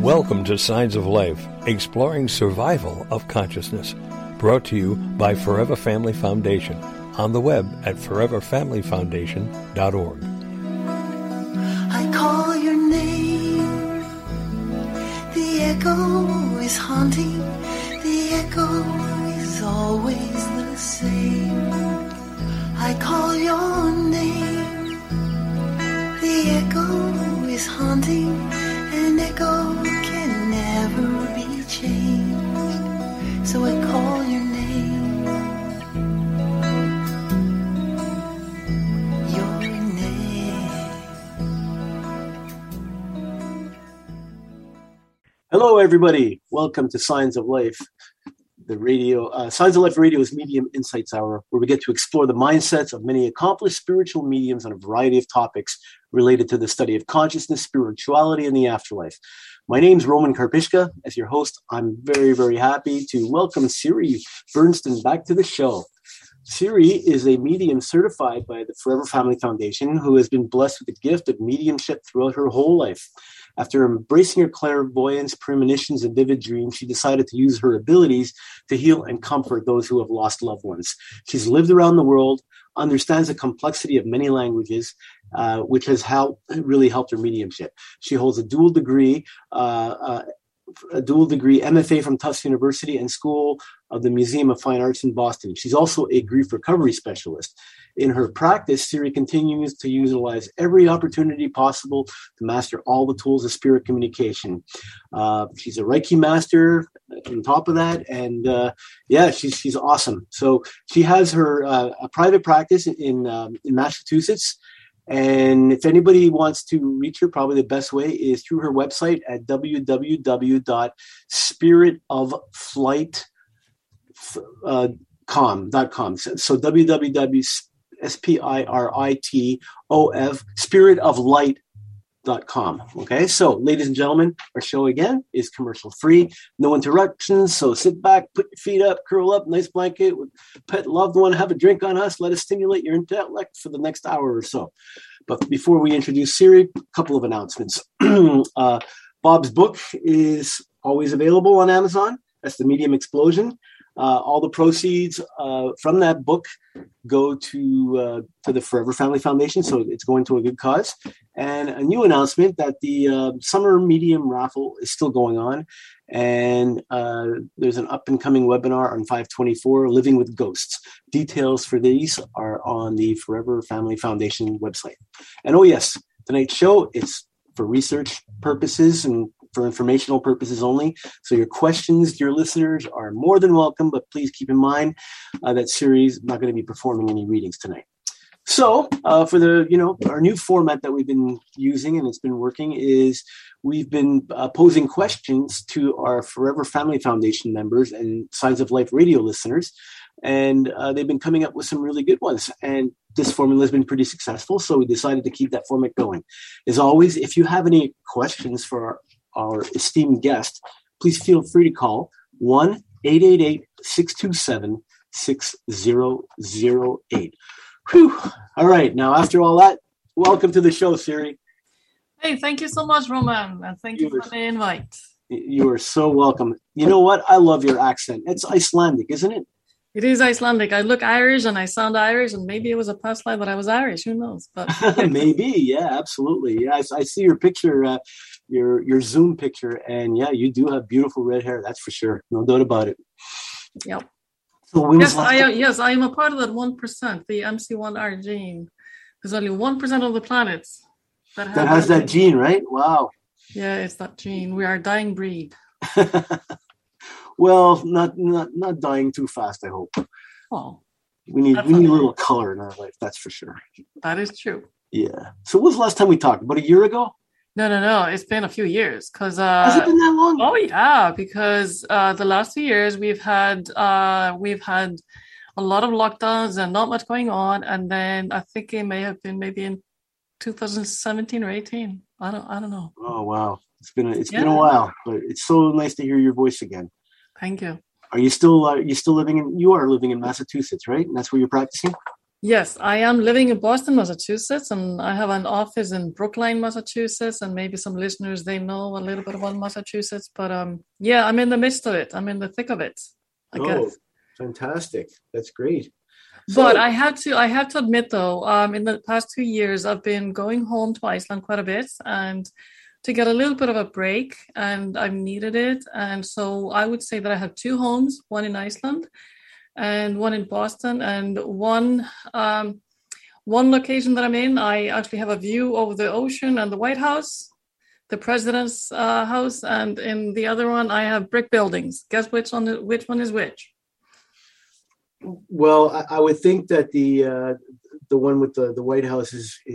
Welcome to Signs of Life, exploring survival of consciousness. Brought to you by Forever Family Foundation. On the web at foreverfamilyfoundation.org. I call your name. The echo is haunting. The echo is always the same. I call your name. The echo is haunting. An echo can never be changed. So I call your name. Your name. Hello, everybody. Welcome to Signs of Life, the radio. Signs of Life Radio's Medium Insights Hour, where we get to explore the mindsets of many accomplished spiritual mediums on a variety of topics related to the study of consciousness, spirituality, and the afterlife. My name's Roman Karpishka. As your host, I'm very, very happy to welcome Siri Bernstein back to the show. Siri is a medium certified by the Forever Family Foundation who has been blessed with the gift of mediumship throughout her whole life. After embracing her clairvoyance, premonitions, and vivid dreams, she decided to use her abilities to heal and comfort those who have lost loved ones. She's lived around the world, understands the complexity of many languages, which has really helped her mediumship. She holds a dual degree MFA from Tufts University and School of the Museum of Fine Arts in Boston. She's also a grief recovery specialist. In her practice, Siri continues to utilize every opportunity possible to master all the tools of spirit communication. She's a Reiki master on top of that, and she's awesome. So she has her a private practice in Massachusetts. And if anybody wants to reach her, probably the best way is through her website at www.spiritoflight.com. So www.spiritoflight, spiritoflight.com. Okay, so ladies and gentlemen, our show again is commercial free, no interruptions. So sit back, put your feet up, curl up, nice blanket with pet loved one, have a drink on us. Let us stimulate your intellect for the next hour or so. But before we introduce Siri, a couple of announcements. Bob's book is always available on Amazon. That's The Medium Explosion. All the proceeds from that book go to the Forever Family Foundation, so it's going to a good cause. And a new announcement that the summer medium raffle is still going on, and there's an up-and-coming webinar on 5/24, Living with Ghosts. Details for these are on the Forever Family Foundation website. And oh yes, tonight's show is for research purposes and for informational purposes only. So your questions, dear listeners, are more than welcome, but please keep in mind that Siri's not going to be performing any readings tonight. So for our new format that we've been using, and it's been working, is we've been posing questions to our Forever Family Foundation members and Signs of Life radio listeners, and they've been coming up with some really good ones. And this formula has been pretty successful, so we decided to keep that format going. As always, if you have any questions for our esteemed guest, please feel free to call 1-888-627-6008. Whew. All right. Now, after all that, welcome to the show, Siri. Hey, thank you so much, Roman. And thank you for the invite. You are so welcome. You know what? I love your accent. It's Icelandic, isn't it? It is Icelandic. I look Irish and I sound Irish, and maybe it was a past life that I was Irish. Who knows? But maybe. Yeah, absolutely. Yeah, I see your picture, your Zoom picture, and yeah, you do have beautiful red hair. That's for sure. No doubt about it. Yep. So I am a part of that 1%, the MC1R gene. There's only 1% of the planets that has that gene, right? Wow. Yeah, it's that gene. We are a dying breed. Well, not dying too fast, I hope. Oh, we need a little color in our life, that's for sure. That is true. Yeah. So when was the last time we talked? About a year ago? No. It's been a few years. Has it been that long? Oh yeah, because the last few years we've had a lot of lockdowns and not much going on, and then I think it may have been maybe in 2017 or 18. I don't know. Oh wow, it's been a while, but it's so nice to hear your voice again. Thank you. Are you still living in Massachusetts, right? And that's where you're practicing? Yes, I am living in Boston, Massachusetts, and I have an office in Brookline, Massachusetts, and maybe some listeners they know a little bit about Massachusetts. But yeah, I'm in the midst of it. I'm in the thick of it, I Oh, guess. fantastic. That's great. But So, I have to admit though, in the past 2 years, I've been going home to Iceland quite a bit and to get a little bit of a break, and I've needed it. And so I would say that I have two homes, one in Iceland and one in Boston, and one location that I'm in, I actually have a view over the ocean and the White House, the president's house, and in the other one, I have brick buildings. Guess which one is which? well, I would think that the one with the White House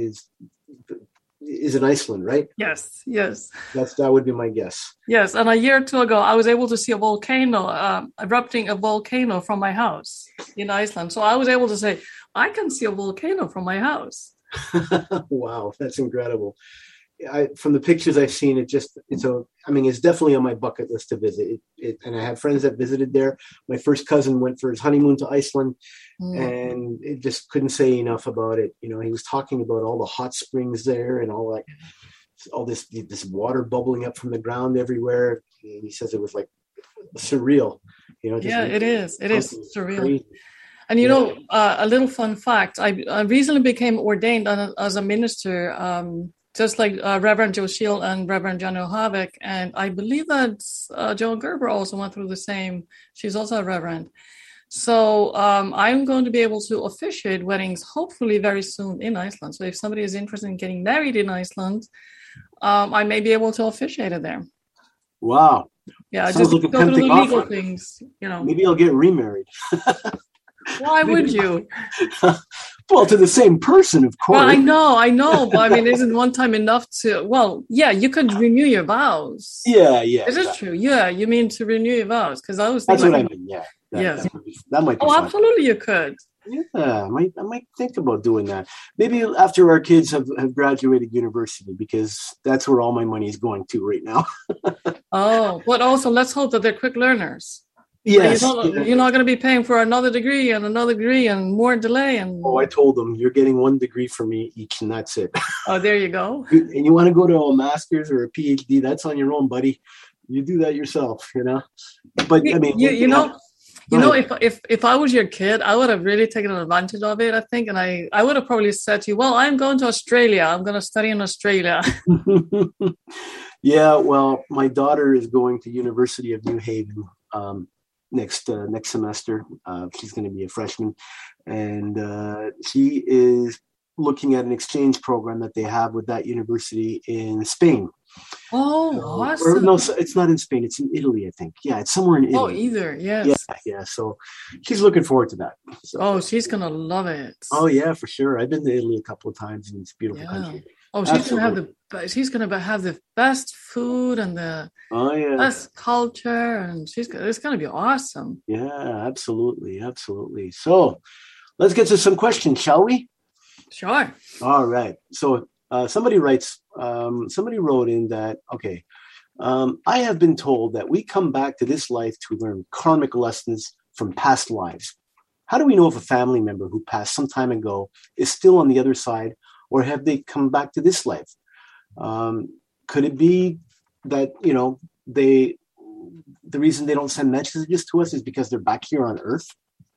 is in Iceland, right? Yes, yes, That would be my guess. yes. And a year or two ago, I was able to see a volcano erupting a volcano from my house in Iceland. So I was able to say, I can see a volcano from my house. Wow, that's incredible. From the pictures I've seen, it's definitely on my bucket list to visit. And I have friends that visited there. My first cousin went for his honeymoon to Iceland, and it just couldn't say enough about it. You know, he was talking about all the hot springs there and all this water bubbling up from the ground everywhere. And he says it was like surreal. You know, Yeah, it is. It is surreal. Crazy. And you know, a little fun fact: I recently became ordained as a minister, just like Reverend Joe Shield and Reverend John Havik, and I believe that Joan Gerber also went through the same. She's also a reverend. So I'm going to be able to officiate weddings, hopefully very soon in Iceland. So if somebody is interested in getting married in Iceland, I may be able to officiate it there. Wow. Yeah, Sounds just like a go through the tempting legal offer. things, you know. Maybe I'll get remarried. Why would you? Well, to the same person, of course. Well, I know, but I mean, isn't one time enough to? Well, yeah, you could renew your vows. Yeah. Is it true? Yeah, you mean to renew your vows? Because I was That's thinking, what I mean. Yeah. Yes. That might be Oh, fun. absolutely, you could. Yeah, I might think about doing that. Maybe after our kids have graduated university, because that's where all my money is going to right now. Oh, but also let's hope that they're quick learners. Yes. You're not going to be paying for another degree and more delay. And Oh, I told them you're getting one degree from me each, and that's it. oh, there you go. And you want to go to a master's or a PhD? That's on your own, buddy. You do that yourself, you know. But I mean, you know, if I was your kid, I would have really taken advantage of it, I think. And I would have probably said to you, well, I'm going to Australia. I'm going to study in Australia. Yeah, well, my daughter is going to University of New Haven next semester. She's going to be a freshman, and she is looking at an exchange program that they have with that university in Spain. Oh, awesome. Or, no, it's not in Spain. It's in Italy, I think. Yeah, it's somewhere in Italy. Oh, either, yes. Yeah. So she's looking forward to that. So, oh, she's going to love it. Oh, yeah, for sure. I've been to Italy a couple of times, and it's a beautiful country. Oh, she's going to have the best food and the best culture, and it's going to be awesome. Yeah, absolutely. So let's get to some questions, shall we? Sure. All right. So somebody wrote in that, okay, I have been told that we come back to this life to learn karmic lessons from past lives. How do we know if a family member who passed some time ago is still on the other side, or have they come back to this life? Could it be that, you know, the reason they don't send messages to us is because they're back here on Earth?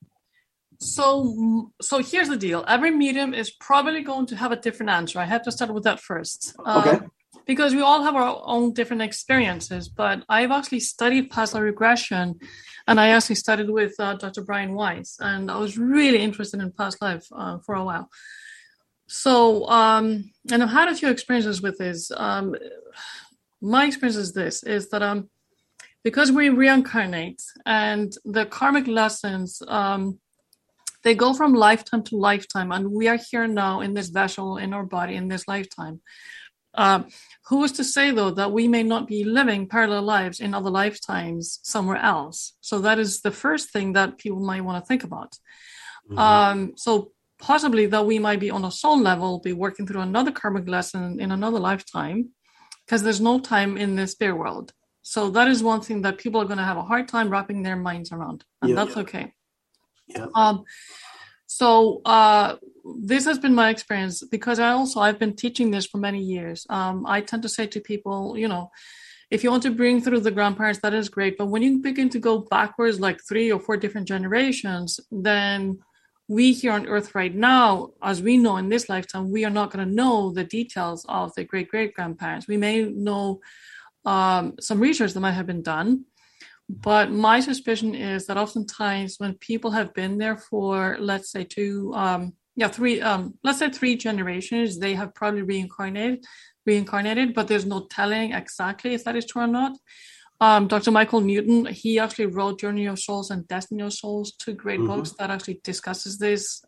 So here's the deal. Every medium is probably going to have a different answer. I have to start with that first. Okay. Because we all have our own different experiences, but I've actually studied past life regression, and I actually studied with Dr. Brian Weiss, and I was really interested in past life for a while. So, and I've had a few experiences with this. My experience is this, is that because we reincarnate and the karmic lessons, they go from lifetime to lifetime, and we are here now in this vessel, in our body, in this lifetime. Who is to say, though, that we may not be living parallel lives in other lifetimes somewhere else? So that is the first thing that people might want to think about. Mm-hmm. So possibly that we might be on a soul level, be working through another karmic lesson in another lifetime, because there's no time in the spirit world. So that is one thing that people are going to have a hard time wrapping their minds around, and that's okay. Yeah. So this has been my experience because I've been teaching this for many years. I tend to say to people, if you want to bring through the grandparents, that is great. But when you begin to go backwards, like 3 or 4 different generations, then we here on Earth right now, as we know in this lifetime, we are not going to know the details of the great-great-grandparents. We may know some research that might have been done. But my suspicion is that oftentimes when people have been there for, let's say, 3 generations, they have probably reincarnated, but there's no telling exactly if that is true or not. Dr. Michael Newton, he actually wrote Journey of Souls and Destiny of Souls, 2 great books that actually discusses this.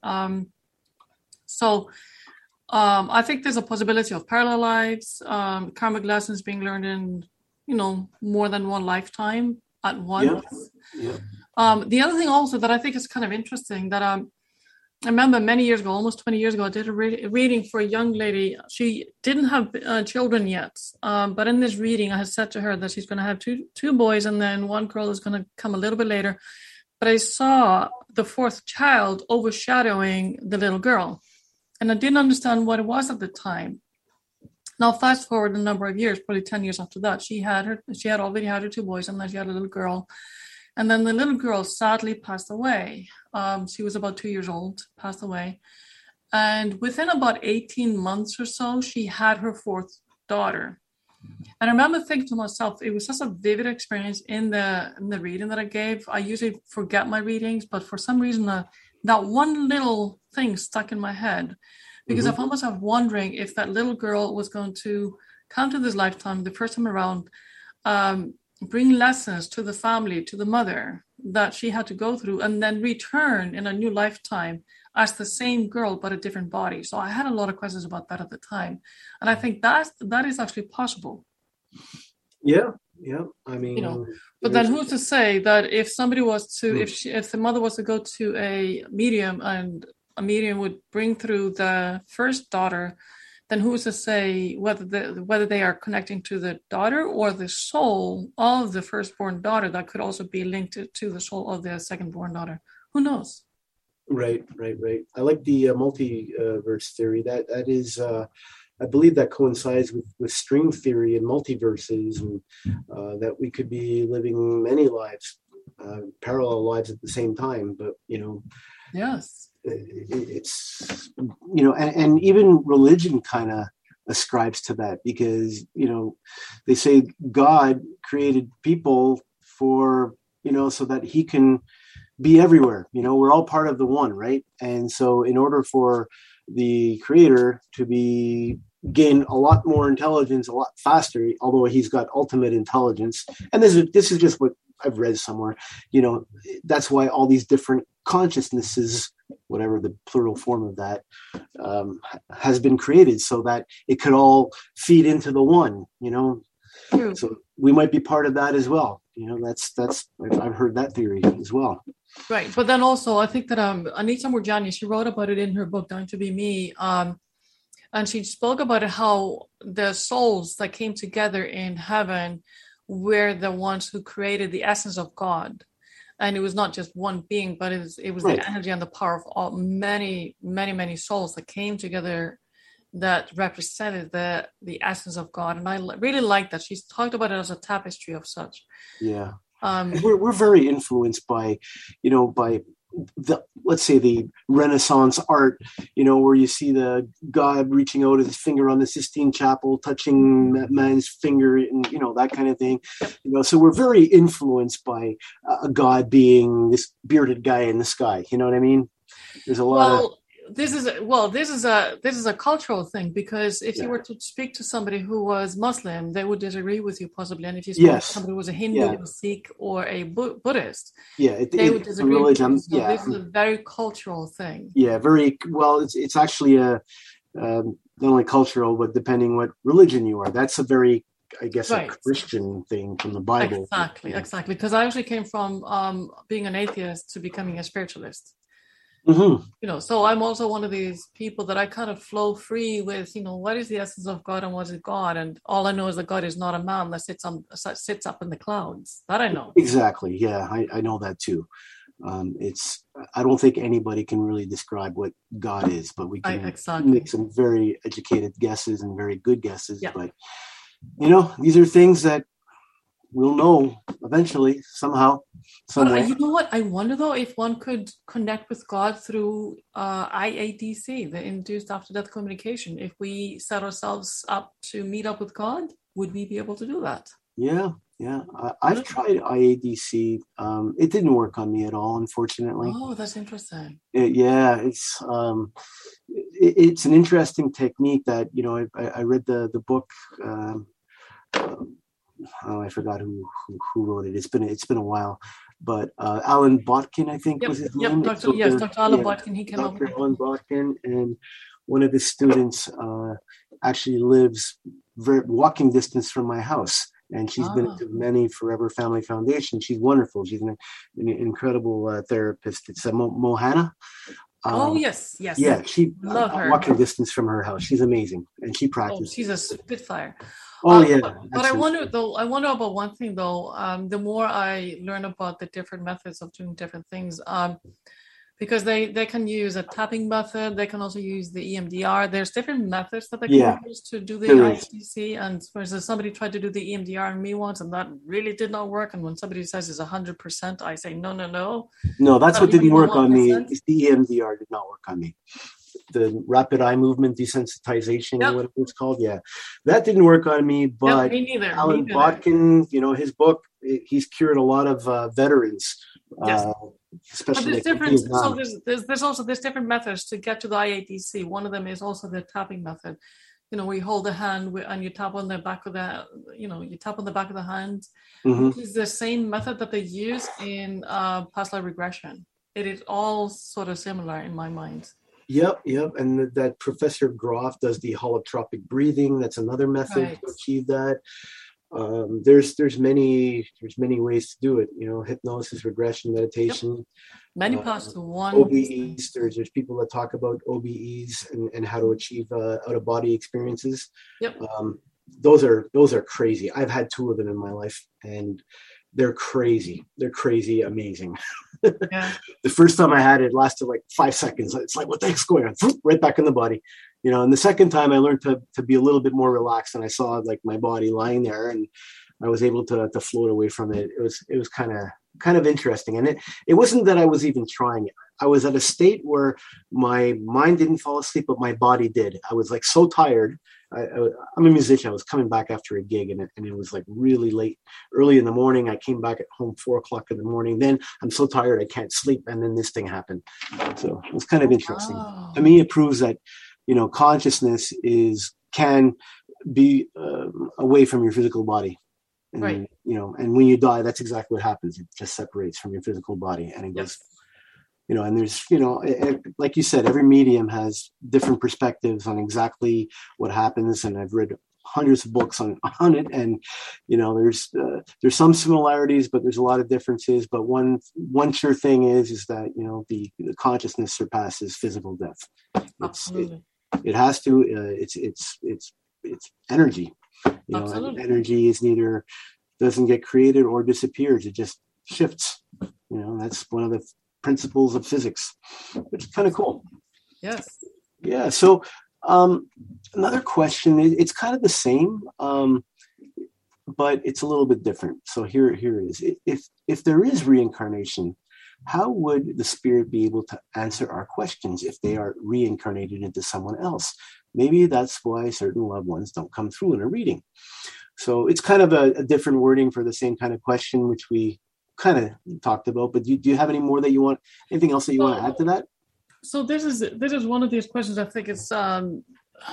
So I think there's a possibility of parallel lives, karmic lessons being learned in, more than one lifetime at once. Yeah. The other thing also that I think is kind of interesting that I remember many years ago, almost 20 years ago, I did a reading for a young lady. She didn't have children yet, but in this reading, I had said to her that she's going to have two boys, and then one girl is going to come a little bit later. But I saw the 4th child overshadowing the little girl, and I didn't understand what it was at the time. Now, fast forward a number of years, probably 10 years after that, she had already had her 2 boys, and then she had a little girl. And then the little girl sadly passed away. She was about 2 years old, passed away. And within about 18 months or so, she had her 4th daughter. And I remember thinking to myself, it was such a vivid experience in the reading that I gave. I usually forget my readings, but for some reason, that one little thing stuck in my head. Because I found myself wondering if that little girl was going to come to this lifetime, the first time around, bring lessons to the family, to the mother that she had to go through, and then return in a new lifetime as the same girl, but a different body. So I had a lot of questions about that at the time. And I think that is actually possible. Yeah. I mean, but then who's to say that if somebody was to, if the mother was to go to a medium and a medium would bring through the first daughter, then who's to say whether they are connecting to the daughter or the soul of the firstborn daughter that could also be linked to the soul of the secondborn daughter? Who knows? Right. I like the multiverse theory. That is, I believe that coincides with string theory and multiverses, and that we could be living many lives, parallel lives at the same time. But yes. It's and even religion kind of ascribes to that, because they say God created people for so that he can be everywhere. We're all part of the one, right? And so in order for the creator to gain a lot more intelligence a lot faster, although he's got ultimate intelligence, and this is just what I've read somewhere, that's why all these different consciousnesses, whatever the plural form of that, has been created so that it could all feed into the one, True. So we might be part of that as well. That's I've heard that theory as well. Right. But then also I think that Anita Moorjani, she wrote about it in her book, Down to Be Me. And she spoke about how the souls that came together in heaven were the ones who created the essence of God. And it was not just one being, but it was right. The energy and the power of many, many, many souls that came together that represented the essence of God. And I really like that. She's talked about it as a tapestry of such. Yeah. We're very influenced by the, let's say, the Renaissance art, where you see the God reaching out his finger on the Sistine Chapel, touching that man's finger, and that kind of thing. So we're very influenced by a God being this bearded guy in the sky. You know what I mean? There's a lot of. This is a cultural thing, because if you were to speak to somebody who was Muslim, they would disagree with you possibly, and if you spoke to somebody who was a Hindu, a Sikh, or a Buddhist, they would disagree with you. So this is a very cultural thing. Yeah, very well. It's actually not only cultural, but depending what religion you are. That's a very, I guess, a Christian thing from the Bible. Exactly. Because I actually came from being an atheist to becoming a spiritualist. Mm-hmm. So I'm also one of these people that I kind of flow free with, what is the essence of God and what is God? And all I know is that God is not a man that sits up in the clouds. That I know. Exactly. Yeah, I know that too. I don't think anybody can really describe what God is, but we can Exactly. make some very educated guesses and very good guesses. Yeah. But, these are things that we'll know eventually, somehow, some But way. you know what? I wonder though if one could connect with God through IADC, the Induced After Death Communication. If we set ourselves up to meet up with God, would we be able to do that? Yeah. I've tried IADC. It didn't work on me at all, unfortunately. Oh, that's interesting. It's an interesting technique that, I read the book. I forgot who wrote it. It's been a while, but Alan Botkin, I think, was his name. Dr. Alan Botkin. He came up with Dr. Alan Botkin, and one of his students actually lives walking distance from my house. And she's been to many Forever Family Foundation. She's wonderful. She's an incredible therapist. It's Mohana. Yes. Yeah, she love her. Walking distance from her house. She's amazing, and she practices. Oh, she's a spitfire. Yeah. But I wonder about one thing though. The more I learn about the different methods of doing different things, because they can use a tapping method. They can also use the EMDR. There's different methods that they can use to do the IADC. And for instance, somebody tried to do the EMDR on me once, and that really did not work. And when somebody says it's 100%, I say no. No, that's what didn't work on me. Is the EMDR did not work on me. The rapid eye movement desensitization, or whatever it's called. Yeah, that didn't work on me. But me neither. Alan Botkin, his book, he's cured a lot of veterans. Yes. Especially but there's different. So there's also different methods to get to the IADC. One of them is also the tapping method. We hold the hand and you tap on the back of the, hand. Mm-hmm. Which is the same method that they use in past life regression. It is all sort of similar in my mind. Yep. And that Professor Groff does the holotropic breathing. That's another method to achieve that. There's many ways to do it. Hypnosis, regression, meditation. Yep. Many parts to one. OBEs. There's people that talk about OBEs and how to achieve out of body experiences. Yep. Those are crazy. I've had 2 of them in my life, and they're crazy. They're crazy, amazing. Yeah. The first time I had it lasted like 5 seconds. It's like, what the heck's going on? Right back in the body. And the second time I learned to be a little bit more relaxed, and I saw like my body lying there, and I was able to float away from it. It was kind of interesting. And it wasn't that I was even trying it. I was at a state where my mind didn't fall asleep, but my body did. I was like so tired. I'm a musician. I was coming back after a gig, and it was like really late, early in the morning. I came back at home 4:00 in the morning. Then I'm so tired I can't sleep, and then this thing happened. So it was kind of interesting. Wow. To me, it proves that consciousness can be away from your physical body, and, right? And when you die, that's exactly what happens. It just separates from your physical body, and it goes. And there's, like you said, every medium has different perspectives on exactly what happens. And I've read hundreds of books on it. And, there's some similarities, but there's a lot of differences. But one sure thing is that, the consciousness surpasses physical death. Absolutely. It has to, it's energy. Absolutely. Energy doesn't get created or disappears. It just shifts. That's one of the principles of physics, which is kind of cool. Yes. Yeah. So another question, it's kind of the same, but it's a little bit different. So here it is. If there is reincarnation, how would the spirit be able to answer our questions if they are reincarnated into someone else? Maybe that's why certain loved ones don't come through in a reading. So it's kind of a different wording for the same kind of question, which we kind of talked about, but do you have anything else that you want to add to that? So this is one of these questions. I think it's an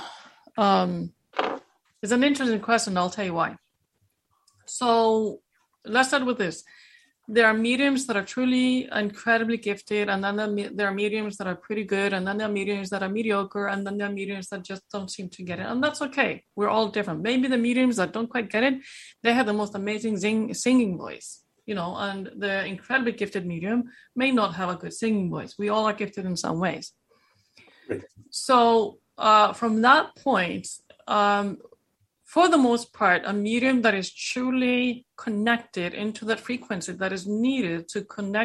interesting question. I'll tell you why. So let's start with this. There are mediums that are truly incredibly gifted, and then there are mediums that are pretty good, and then there are mediums that are mediocre, and then there are mediums that just don't seem to get it, and that's okay. We're all different. Maybe the mediums that don't quite get it, they have the most amazing singing voice. And the incredibly gifted medium may not have a good singing voice. We all are gifted in some ways. Right. So from that point, for the most part, a medium that is truly connected into that frequency that is needed to connect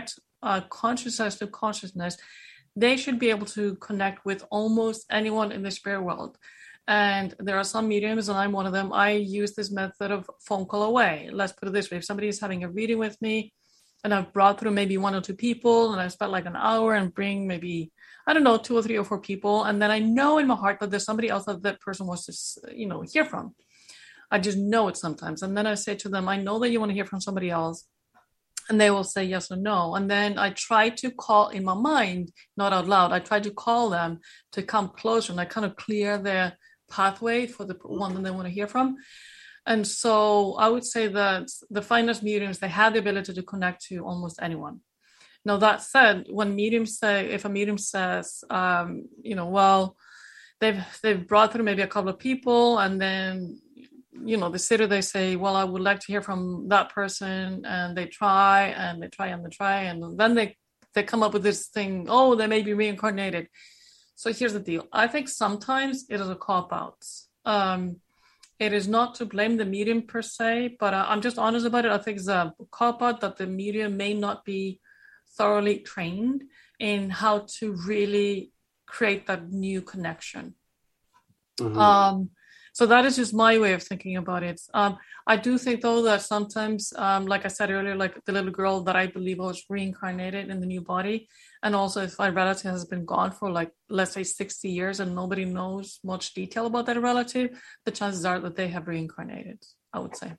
consciousness to consciousness, they should be able to connect with almost anyone in the spirit world. And there are some mediums, and I'm one of them. I use this method of phone call away. Let's put it this way. If somebody is having a reading with me and I've brought through maybe 1 or 2 people and I spent like an hour and bring maybe, I don't know, 2 or 3 or 4 people. And then I know in my heart that there's somebody else that person wants to, hear from. I just know it sometimes. And then I say to them, I know that you want to hear from somebody else. And they will say yes or no. And then I try to call in my mind, not out loud. I try to call them to come closer, and I kind of clear their pathway for the one that they want to hear from. And so I would say that the finest mediums, they have the ability to connect to almost anyone. Now, that said, when mediums say, if a medium says, well, they've brought through maybe a couple of people, and then, the sitter, they say, well, I would like to hear from that person, and they try, and they try, and they try, and then they come up with this thing, oh, they may be reincarnated. So here's the deal. I think sometimes it is a cop-out. It is not to blame the medium per se, but I'm just honest about it. I think it's a cop-out that the medium may not be thoroughly trained in how to really create that new connection. Mm-hmm. So that is just my way of thinking about it. I do think, though, that sometimes, like I said earlier, like the little girl that I believe was reincarnated in the new body. And also if my relative has been gone for, like, let's say 60 years and nobody knows much detail about that relative, the chances are that they have reincarnated, I would say.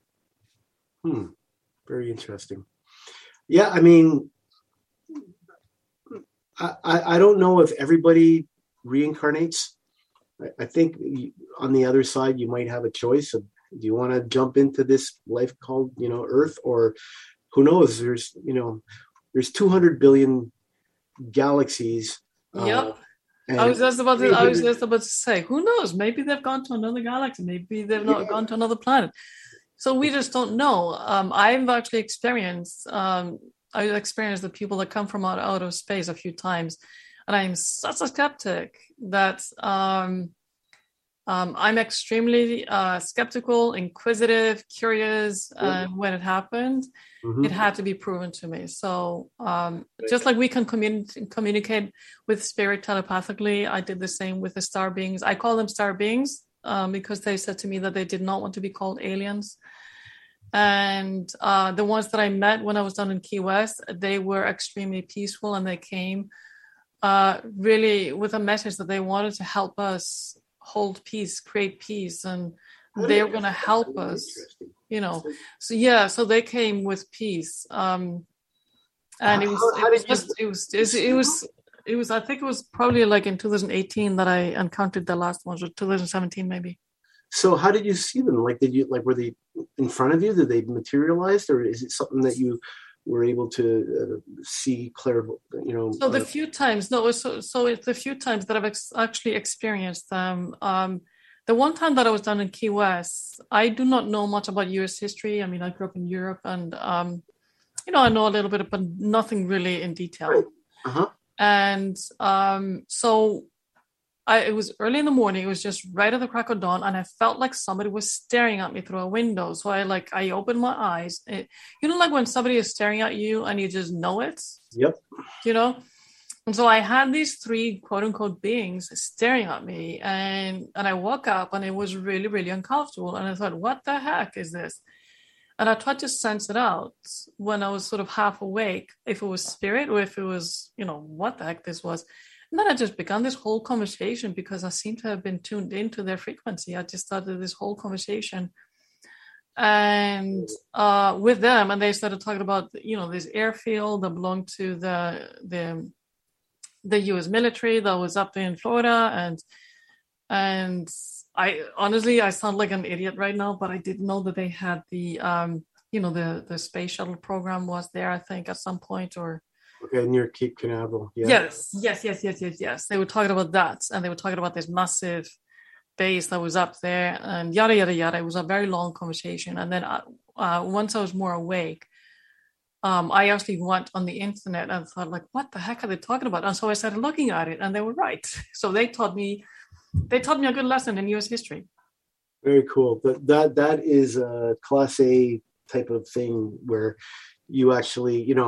Very interesting. Yeah, I mean, I don't know if everybody reincarnates. I think on the other side, you might have a choice of, do you want to jump into this life called, Earth, or who knows? There's 200 billion galaxies. Yep. I was just about to say, who knows? Maybe they've gone to another galaxy. Maybe they've not gone to another planet. So we just don't know. I've actually experienced the people that come from out of space a few times. And I'm such a skeptic that I'm extremely skeptical, inquisitive, curious. And when it happened, it had to be proven to me. So just like we can communicate with spirit telepathically, I did the same with the star beings. I call them star beings because they said to me that they did not want to be called aliens. And the ones that I met when I was down in Key West, they were extremely peaceful, and they came really with a message that they wanted to help us hold peace, create peace, and they were going to help us, So they came with peace, and it was. I think it was probably like in 2018 that I encountered the last ones, or 2017 maybe. So how did you see them? Were they in front of you? Did they materialize, or is it something that you were able to see clear, So the few times, it's the few times that I've actually experienced them. The one time that I was down in Key West, I do not know much about U.S. history. I mean, I grew up in Europe, and I know a little bit, but nothing really in detail. Right. Uh-huh. And so it was early in the morning. It was just right at the crack of dawn, and I felt like somebody was staring at me through a window. So I opened my eyes. Like when somebody is staring at you and you just know it. Yep. And so I had these 3 quote unquote beings staring at me, and I woke up, and it was really, really uncomfortable. And I thought, what the heck is this? And I tried to sense it out when I was sort of half awake, if it was spirit or if it was, what the heck this was. And then I just began this whole conversation because I seem to have been tuned into their frequency. I just started this whole conversation and with them, and they started talking about, this airfield that belonged to the U.S. military that was up there in Florida. And I honestly, I sound like an idiot right now, but I didn't know that they had the the space shuttle program was there, I think, at some point, or. Okay, near Cape Canaveral. Yeah. Yes. They were talking about that, and they were talking about this massive base that was up there, and yada yada yada. It was a very long conversation, and then once I was more awake, I actually went on the internet and thought, like, what the heck are they talking about? And so I started looking at it, and they were right. So they taught me a good lesson in U.S. history. Very cool. But that is a Class A type of thing where you actually,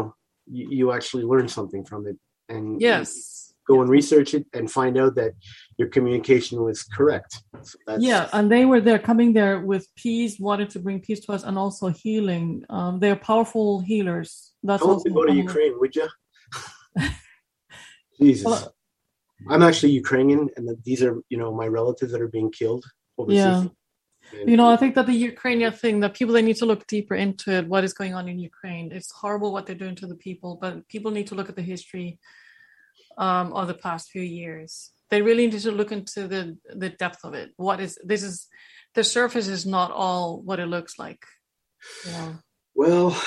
you actually learn something from it, and Yes. go and research it and find out that your communication was correct. So Yeah, and they were there, coming there with peace, wanted to bring peace to us, and also healing. They're powerful healers. That's I want also to go to one of the- Ukraine, would you? Jesus. Well, I'm actually Ukrainian, and these are, my relatives that are being killed overseas. yeah. And, I think that the Ukrainian thing, that people, they need to look deeper into it, what is going on in Ukraine. It's horrible what they're doing to the people, but people need to look at the history of the past few years. They really need to look into the depth of it. The surface is not all what it looks like. Well,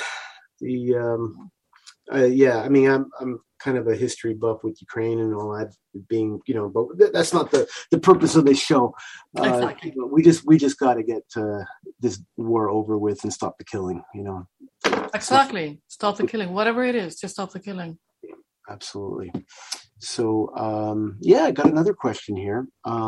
I'm kind of a history buff with Ukraine and all that, being, but that's not the purpose of this show. Exactly. We just got to get this war over with and stop the killing. Exactly. Stop the killing. Whatever it is, just stop the killing. Absolutely. So, I got another question here.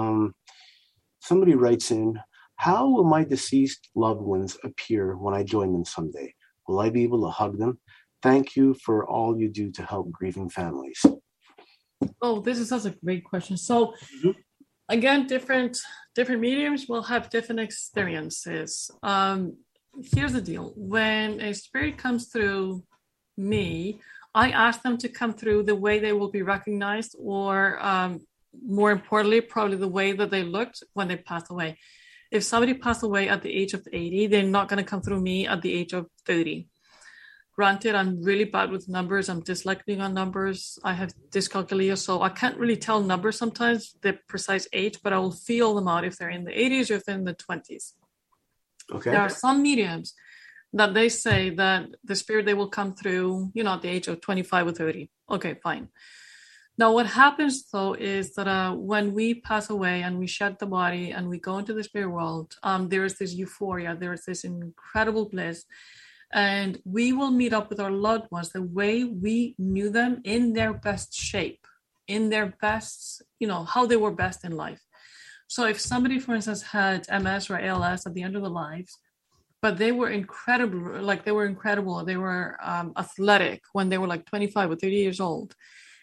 Somebody writes in, how will my deceased loved ones appear when I join them someday? Will I be able to hug them? Thank you for all you do to help grieving families. Oh, this is such a great question. So, again, different mediums will have different experiences. Here's the deal. When a spirit comes through me, I ask them to come through the way they will be recognized, or more importantly, probably the way that they looked when they passed away. If somebody passed away at the age of 80, they're not going to come through me at the age of 30. Granted, I'm really bad with numbers. I'm dyslexic on numbers. I have dyscalculia, so I can't really tell numbers sometimes, the precise age, but I will feel them out if they're in the 80s or if they're in the 20s. Okay. There are some mediums that they say that the spirit, they will come through, at the age of 25 or 30. Okay, fine. Now, what happens, though, is that when we pass away and we shed the body and we go into the spirit world, there is this euphoria, there is this incredible bliss. And we will meet up with our loved ones the way we knew them, in their best shape, in their best, how they were best in life. So if somebody, for instance, had MS or ALS at the end of their lives, but they were incredible, they were athletic when they were like 25 or 30 years old,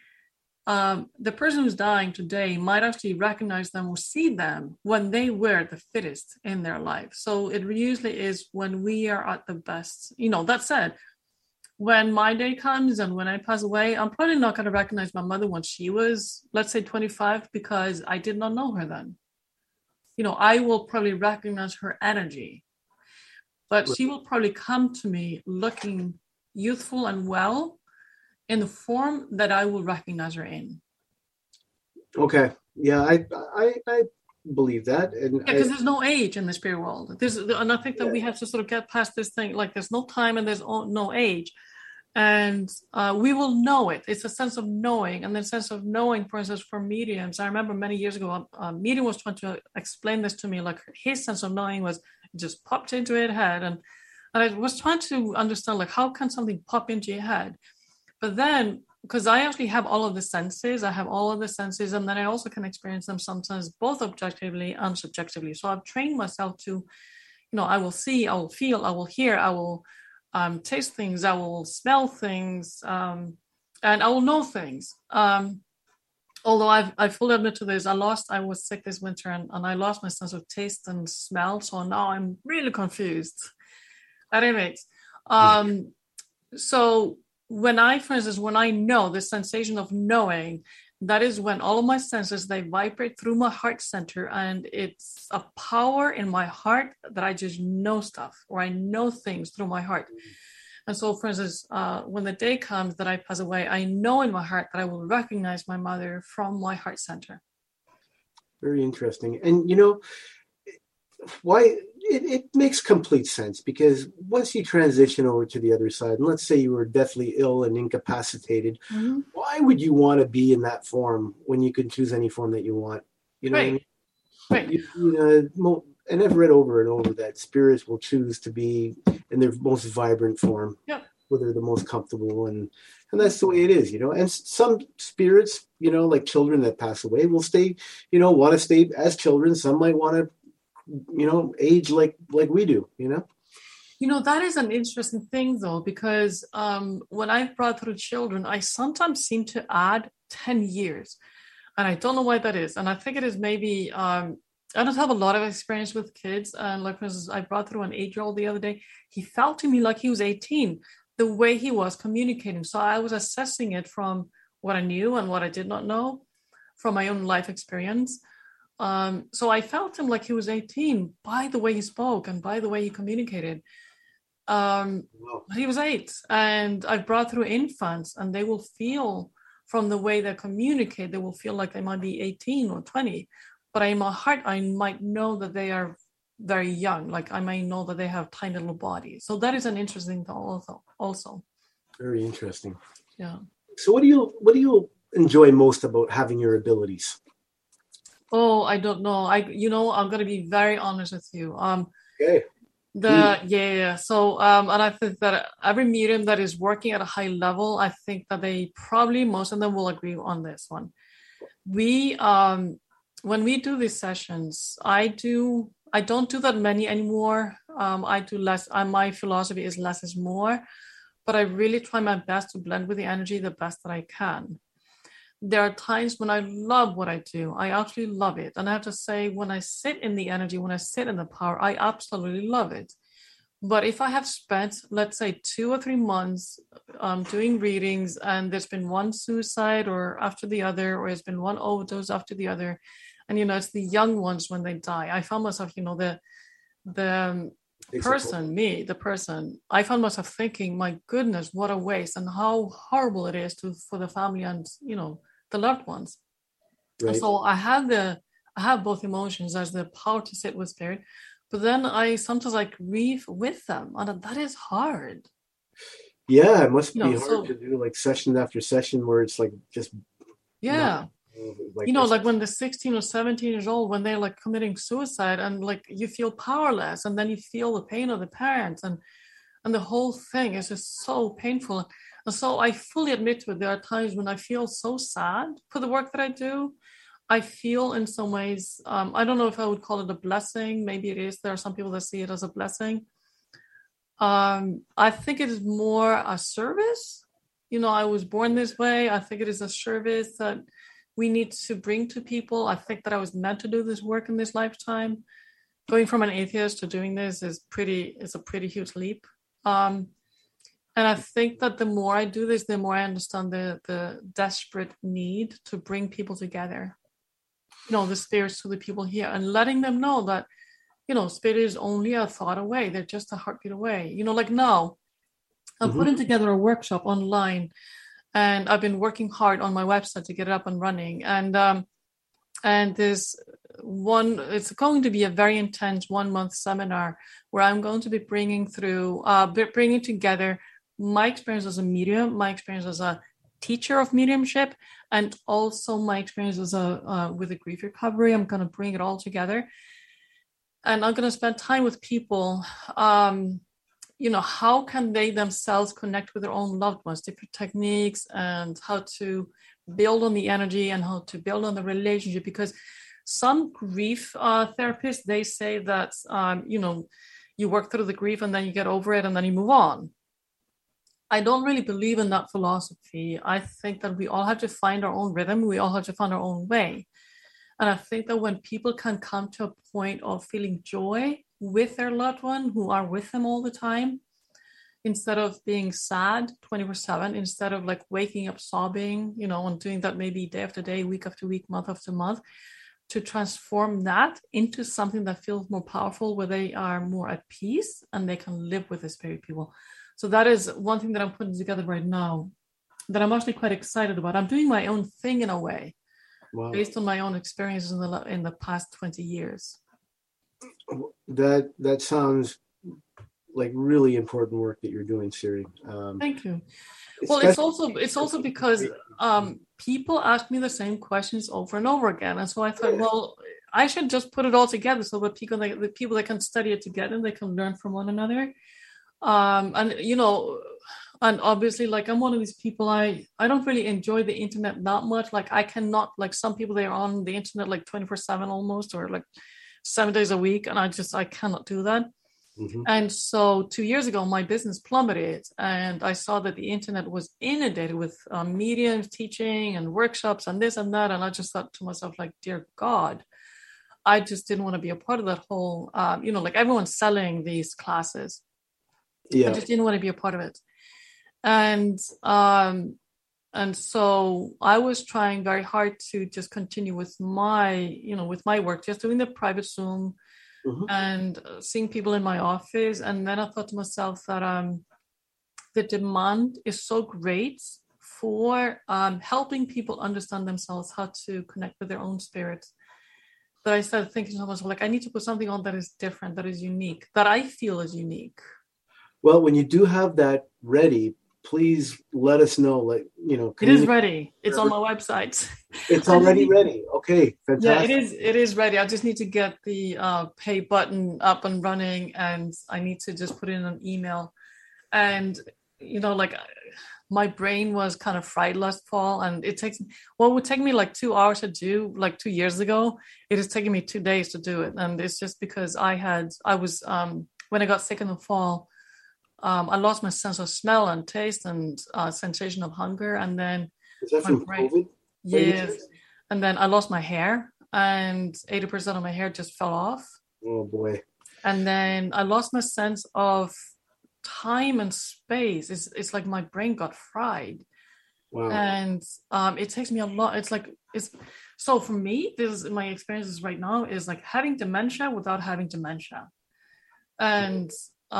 the person who's dying today might actually recognize them or see them when they were the fittest in their life. So it usually is when we are at the best. That said, when my day comes and when I pass away, I'm probably not going to recognize my mother when she was, let's say, 25, because I did not know her then. I will probably recognize her energy, but she will probably come to me looking youthful and well, in the form that I will recognize her in. Okay. Yeah, I believe that. And because there's no age in the spirit world. And I think that we have to sort of get past this thing, like there's no time and there's no age. And we will know it. It's a sense of knowing. And the sense of knowing, for instance, for mediums, I remember many years ago, a medium was trying to explain this to me, like his sense of knowing was just popped into his head. And I was trying to understand, like, how can something pop into your head? But then, because I actually have all of the senses, and then I also can experience them sometimes both objectively and subjectively. So I've trained myself to, I will see, I will feel, I will hear, I will taste things, I will smell things, and I will know things. Although I fully admit to this, I was sick this winter and I lost my sense of taste and smell. So now I'm really confused. At any rate, so when I know the sensation of knowing, that is when all of my senses, they vibrate through my heart center, and it's a power in my heart that I just know stuff, or I know things through my heart. And so, for instance, when the day comes that I pass away, I know in my heart that I will recognize my mother from my heart center. Very interesting. And, why it makes complete sense, because once you transition over to the other side, and let's say you were deathly ill and incapacitated, why would you want to be in that form when you can choose any form that you want? Right. What I mean? Right. And I've read over and over that spirits will choose to be in their most vibrant form, where they're the most comfortable, and that's the way it is, And some spirits, like children that pass away, will stay, want to stay as children. Some might want to age like we do, That is an interesting thing, though, because when I've brought through children, I sometimes seem to add 10 years. And I don't know why that is. And I think it is maybe, I don't have a lot of experience with kids. And like, for instance, I brought through an 8-year-old the other day. He felt to me like he was 18, the way he was communicating. So I was assessing it from what I knew and what I did not know from my own life experience. So I felt him like he was 18 by the way he spoke and by the way he communicated. But he was 8, and I brought through infants, and they will feel from the way they communicate, they will feel like they might be 18 or 20. But in my heart, I might know that they are very young. Like I might know that they have tiny little bodies. So that is an interesting thing also. Very interesting. Yeah. So what do you enjoy most about having your abilities? Oh, I don't know. I'm going to be very honest with you. Okay. So, and I think that every medium that is working at a high level, I think that they probably, most of them will agree on this one. We, when we do these sessions, I don't do that many anymore. I do less. My philosophy is less is more, but I really try my best to blend with the energy the best that I can. There are times when I love what I do. I absolutely love it. And I have to say, when I sit in the energy, when I sit in the power, I absolutely love it. But if I have spent, let's say, 2 or 3 months doing readings, and there's been one suicide or after the other, or there's been one overdose after the other, and, it's the young ones when they die. I found myself, the person, I found myself thinking, my goodness, what a waste, and how horrible it is for the family and, the loved ones. Right. So I have both emotions. There's the power to sit with spirit, but then I sometimes grieve with them, and that is hard. Yeah, it must be hard to do like session after session where it's like just like when they're 16 or 17 years old, when they're like committing suicide, and like you feel powerless, and then you feel the pain of the parents, and the whole thing is just so painful. And so I fully admit to it, there are times when I feel so sad for the work that I do. I feel in some ways, I don't know if I would call it a blessing. Maybe it is. There are some people that see it as a blessing. I think it is more a service. I was born this way. I think it is a service that we need to bring to people. I think that I was meant to do this work in this lifetime. Going from an atheist to doing this is a pretty huge leap. And I think that the more I do this, the more I understand the desperate need to bring people together. The spirits to the people here, and letting them know that, spirit is only a thought away. They're just a heartbeat away. Like now, I'm putting together a workshop online, and I've been working hard on my website to get it up and running. And there's it's going to be a very intense 1-month seminar where I'm going to be bringing together my experience as a medium, my experience as a teacher of mediumship, and also my experience as with a grief recovery. I'm going to bring it all together, and I'm going to spend time with people. How can they themselves connect with their own loved ones, different techniques, and how to build on the energy and how to build on the relationship. Because some grief therapists, they say that, you work through the grief and then you get over it and then you move on. I don't really believe in that philosophy. I think that we all have to find our own rhythm. We all have to find our own way. And I think that when people can come to a point of feeling joy with their loved one who are with them all the time, instead of being sad 24/7, instead of like waking up sobbing, and doing that maybe day after day, week after week, month after month, to transform that into something that feels more powerful, where they are more at peace and they can live with the spirit people. So that is one thing that I'm putting together right now that I'm actually quite excited about. I'm doing my own thing in a way. Wow. Based on my own experiences in the past 20 years. That sounds like really important work that you're doing, Siri. Thank you. Well, it's also because people ask me the same questions over and over again, and so I thought, well, I should just put it all together so that the people that can study it together and they can learn from one another. And obviously, like, I'm one of these people, I don't really enjoy the internet that much. Like, I cannot, like some people, they're on the internet like 24/7 almost, or like 7 days a week, and I cannot do that. Mhm. And so 2 years ago, my business plummeted, and I saw that the internet was inundated with mediums teaching and workshops and this and that. And I just thought to myself, like, dear God, I just didn't want to be a part of that whole, like everyone's selling these classes. I Yeah. just didn't want to be a part of it. And so I was trying very hard to just continue with my work, just doing the private Zoom Mhm. and seeing people in my office. And then I thought to myself that the demand is so great for helping people understand themselves, how to connect with their own spirit, that I started thinking to myself, like, I need to put something on that is different, that is unique, that I feel is unique. Well, when you do have that ready, please let us know. Like, It is ready. It's on my website. It's already ready. Okay, fantastic. Yeah, it is ready. I just need to get the pay button up and running, and I need to just put in an email. And like, my brain was kind of fried last fall, and it would take me like 2 hours to do like 2 years ago. It is taking me 2 days to do it, and it's just because when I got sick in the fall, I lost my sense of smell and taste and sensation of hunger, and then Is that from COVID? Yes, and then I lost my hair, and 80% of my hair just fell off. Oh boy! And then I lost my sense of time and space. It's like my brain got fried. Wow. And it takes me a lot. So for me, this is my experiences right now is like having dementia without having dementia. And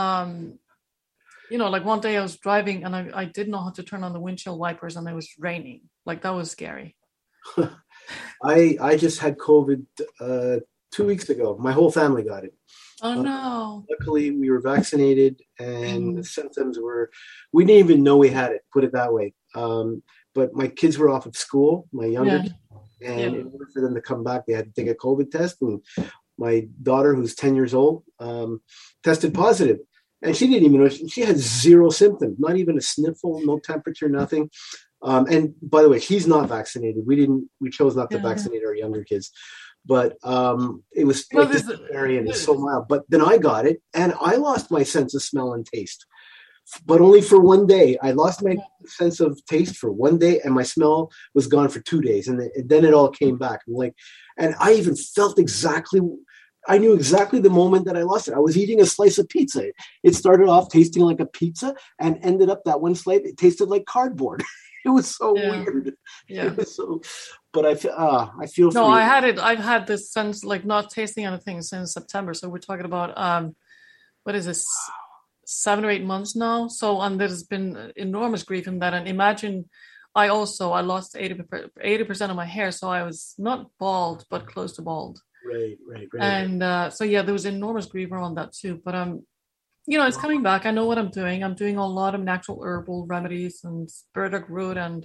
like one day I was driving and I didn't know how to turn on the windshield wipers, and it was raining. Like, that was scary. I just had COVID 2 weeks ago. My whole family got it. Oh no! Luckily, we were vaccinated, and the symptoms we didn't even know we had it. Put it that way. But my kids were off of school, my younger, and in order for them to come back, they had to take a COVID test. And my daughter, who's 10 years old, tested positive, and she didn't even know. She had zero symptoms, not even a sniffle, no temperature, nothing. And by the way, she's not vaccinated. We chose not to vaccinate our younger kids. But it was like this variant is so mild. But then I got it, and I lost my sense of smell and taste, but only for 1 day. I lost my sense of taste for 1 day, and my smell was gone for 2 days, and then it all came back. And I even felt I knew exactly the moment that I lost it. I was eating a slice of pizza. It started off tasting like a pizza, and ended up that one slice, it tasted like cardboard. It was so weird. Yeah. It was so, but I feel. No, I've had this sense, like, not tasting anything since September. So we're talking about what is this, 7 or 8 months now. So, and there's been enormous grief in that. And imagine, I lost 80% of my hair, so I was not bald but close to bald. Right. And there was enormous grief around that too. But it's coming back. I know what I'm doing. I'm doing a lot of natural herbal remedies and burdock root and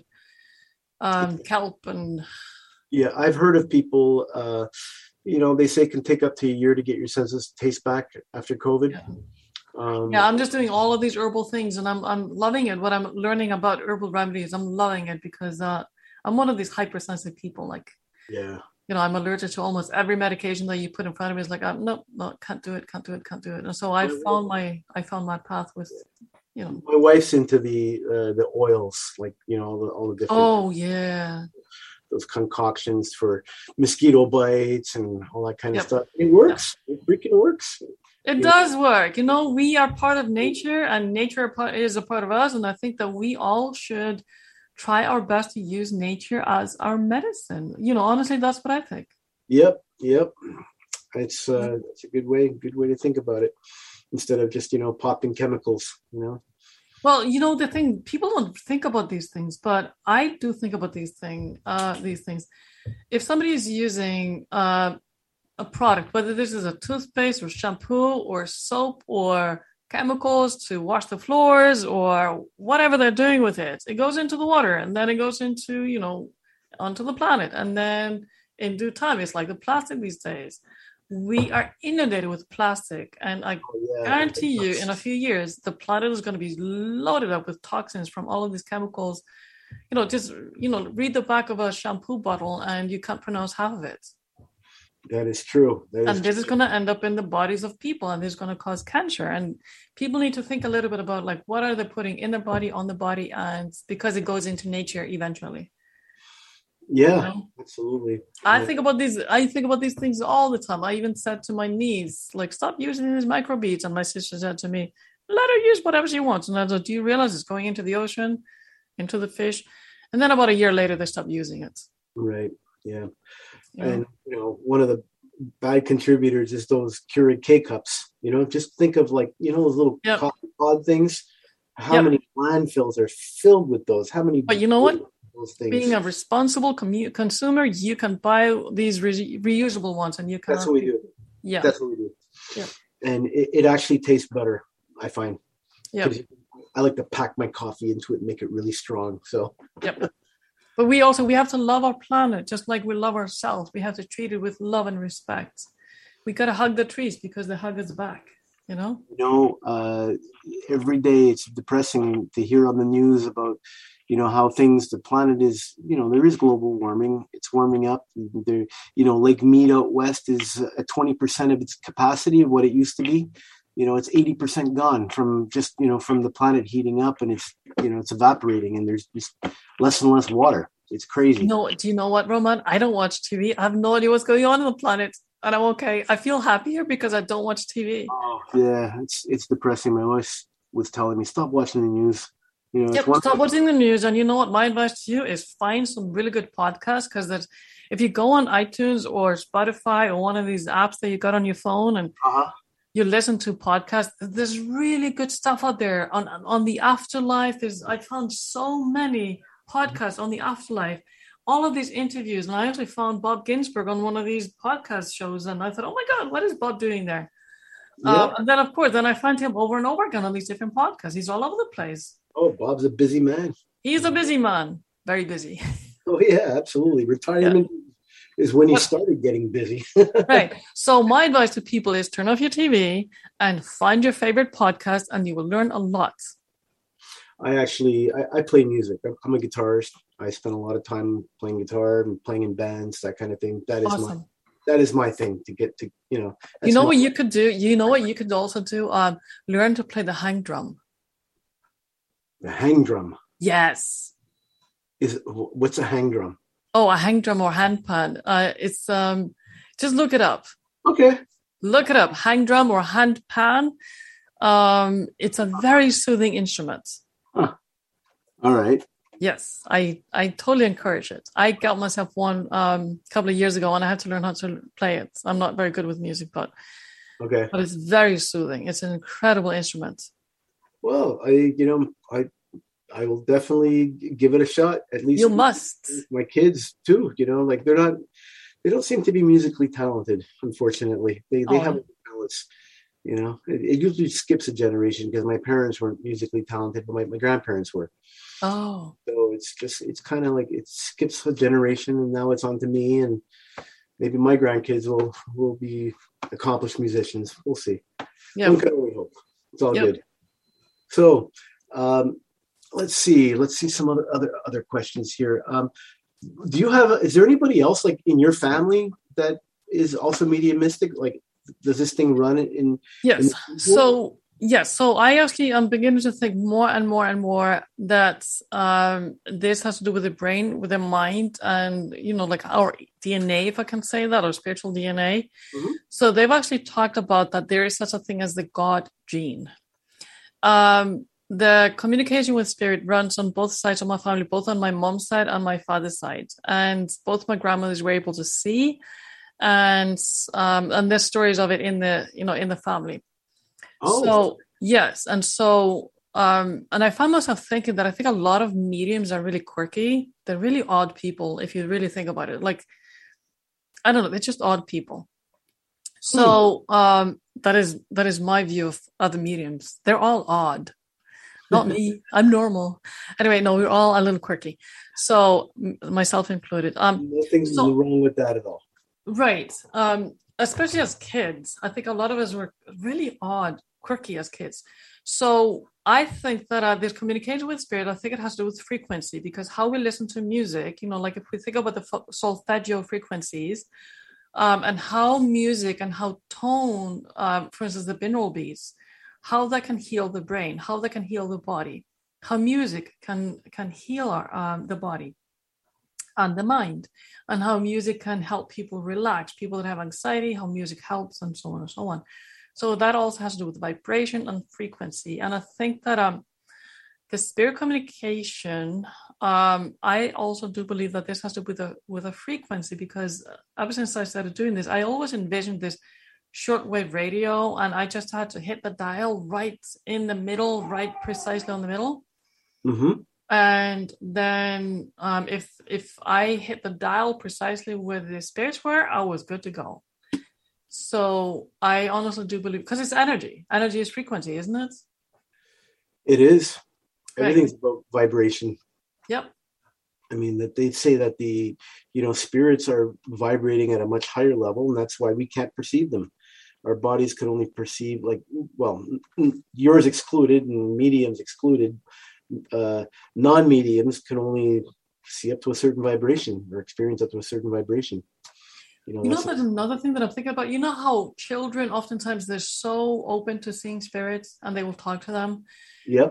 kelp and. Yeah, I've heard of people. They say it can take up to a year to get your senses of taste back after COVID. Yeah. I'm just doing all of these herbal things, and I'm loving it. What I'm learning about herbal remedies, I'm loving it, because I'm one of these hypersensitive people. Like, I'm allergic to almost every medication that you put in front of me. It's like, no, can't do it. And so I found my path with, My wife's into the oils, like, all the different. Oh yeah. Those concoctions for mosquito bites and all that kind of stuff. It works. It freaking works. It does work. We are part of nature, and nature is a part of us. And I think that we all should try our best to use nature as our medicine. Honestly, that's what I think. Yep. It's a good way to think about it, instead of just, popping chemicals, Well, the thing, people don't think about these things, but I do think about these things. If somebody is using a product, whether this is a toothpaste or shampoo or soap or chemicals to wash the floors or whatever they're doing with it, it goes into the water, and then it goes into, onto the planet. And then in due time, it's like the plastic these days. We are inundated with plastic, and I guarantee you, in a few years, the planet is going to be loaded up with toxins from all of these chemicals. Just read the back of a shampoo bottle, and you can't pronounce half of it. That is true. That And is this is true. going to end up in the bodies of people, and this is going to cause cancer. And people need to think a little bit about like what are they putting in their body, on the body, and because it goes into nature eventually. You Yeah, know? absolutely. I think about these things all the time. I even said to my niece, like, stop using these microbeads. And my sister said to me, let her use whatever she wants. And I said, do you realize it's going into the ocean, into the fish? And then about a year later, they stopped using it. Right. Yeah. You know? And one of the bad contributors is those Keurig K cups. Just think of like those little Yep. coffee pod things. How Yep. many landfills are filled with those? How many? But you know what? Those things. Being a responsible consumer, you can buy these reusable ones, and you can. That's what we do. Yeah. That's what we do. Yeah. And it actually tastes better, I find. Yeah. I like to pack my coffee into it and make it really strong. So. Yep. But we have to love our planet just like we love ourselves. We have to treat it with love and respect. We got to hug the trees because they hug us back, Every day it's depressing to hear on the news about, how the planet is, there is global warming. It's warming up. There, Lake Mead out west is at 20% of its capacity of what it used to be. It's 80% gone from just, from the planet heating up, and it's evaporating, and there's just less and less water. It's crazy. No, do you know what, Roman? I don't watch TV. I have no idea what's going on the planet, and I'm okay. I feel happier because I don't watch TV. Oh, yeah, it's depressing. My wife was telling me, stop watching the news. Stop watching the news. And you know what? My advice to you is find some really good podcasts, because that if you go on iTunes or Spotify or one of these apps that you got on your phone and you listen to podcasts, there's really good stuff out there on the afterlife. I found so many podcasts on the afterlife, all of these interviews, and I actually found Bob Ginsberg on one of these podcast shows, and I thought, oh my God, what is Bob doing there? Yeah. And then of course, I find him over and over again on these different podcasts. He's all over the place. Oh, Bob's a busy man. He's a busy man, very busy. Oh yeah, absolutely. Retirement is when he started getting busy. Right. So my advice to people is turn off your TV and find your favorite podcast, and you will learn a lot. I play music. I'm a guitarist. I spend a lot of time playing guitar and playing in bands, that kind of thing. Awesome. That is my thing to get to, what you could do? You know what you could also do? Learn to play the hang drum. The hang drum. Yes. What's a hang drum? Oh, a hang drum or handpan. It's just look it up. Okay. Look it up. Hang drum or handpan. It's a very soothing instrument. Huh. All right. Yes, I totally encourage it. I got myself one a couple of years ago, and I had to learn how to play it. I'm not very good with music, but it's very soothing. It's an incredible instrument. Well, I will definitely give it a shot. At least you must. My kids too. They don't seem to be musically talented. Unfortunately, they have talents. It usually skips a generation, because my parents weren't musically talented, but my grandparents were. Oh. So it's kind of like it skips a generation, and now it's on to me, and maybe my grandkids will be accomplished musicians. We'll see. Yeah. One can only hope. It's all good. So let's see some other questions here. Is there anybody else like in your family that is also mediumistic? Like, does this thing run in? Yes. So I actually am beginning to think more and more and more that this has to do with the brain, with the mind, and like our DNA, if I can say that, or spiritual DNA. Mm-hmm. So they've actually talked about that there is such a thing as the God gene. The communication with spirit runs on both sides of my family, both on my mom's side and my father's side, and both my grandmothers were able to see, and there's stories of it in the family. Oh. So yes, and so and I found myself thinking that I think a lot of mediums are really quirky. They're really odd people if you really think about it. Like, I don't know, they're just odd people. So that is my view of other mediums. They're all odd. Not me. I'm normal. Anyway, no, we're all a little quirky. So myself included. Nothing's wrong with that at all. Right. Especially as kids. I think a lot of us were really odd, quirky as kids. So I think that this communication with spirit, I think it has to do with frequency, because how we listen to music, like if we think about the solfeggio frequencies, and how music and how tone, for instance, the binaural beats, how that can heal the brain, how that can heal the body, how music can heal the body and the mind, and how music can help people relax, people that have anxiety, how music helps, and so on and so on. So that also has to do with vibration and frequency. And I think that the spirit communication, I also do believe that this has to do with a frequency, because ever since I started doing this, I always envisioned this shortwave radio, and I just had to hit the dial right in the middle, right precisely on the middle. Mm-hmm. And then if I hit the dial precisely where the spirits were, I was good to go. So I honestly do believe, because it's energy. Energy is frequency, isn't it? It is. Right. Everything's about vibration. Yep. I mean, that they say that the, spirits are vibrating at a much higher level, and that's why we can't perceive them. Our bodies can only perceive, yours excluded and mediums excluded. Non-mediums can only see up to a certain vibration or experience up to a certain vibration. There's another thing that I'm thinking about. You know how children oftentimes they're so open to seeing spirits, and they will talk to them. Yep.